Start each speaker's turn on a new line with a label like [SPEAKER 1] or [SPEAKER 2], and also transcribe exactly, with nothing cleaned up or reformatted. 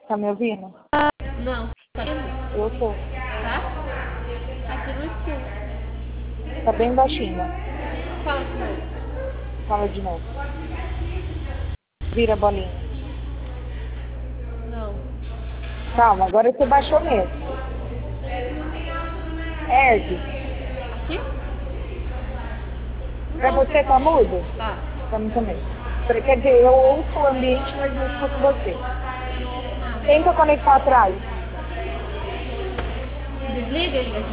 [SPEAKER 1] Tá me ouvindo?
[SPEAKER 2] Não, tá vendo?
[SPEAKER 1] Eu tô.
[SPEAKER 2] Tá? Aqui não escuta.
[SPEAKER 1] Tá bem baixinho.
[SPEAKER 2] Fala de novo.
[SPEAKER 1] Fala de novo. Vira a bolinha.
[SPEAKER 2] Não.
[SPEAKER 1] Calma, agora você baixou mesmo. Ergue.
[SPEAKER 2] Aqui?
[SPEAKER 1] Pra você tá mudo?
[SPEAKER 2] Tá.
[SPEAKER 1] Pra mim também. Quer dizer, eu ouço o ambiente, mas não escuto você. Tenta conectar atrás.
[SPEAKER 2] Desliga ele.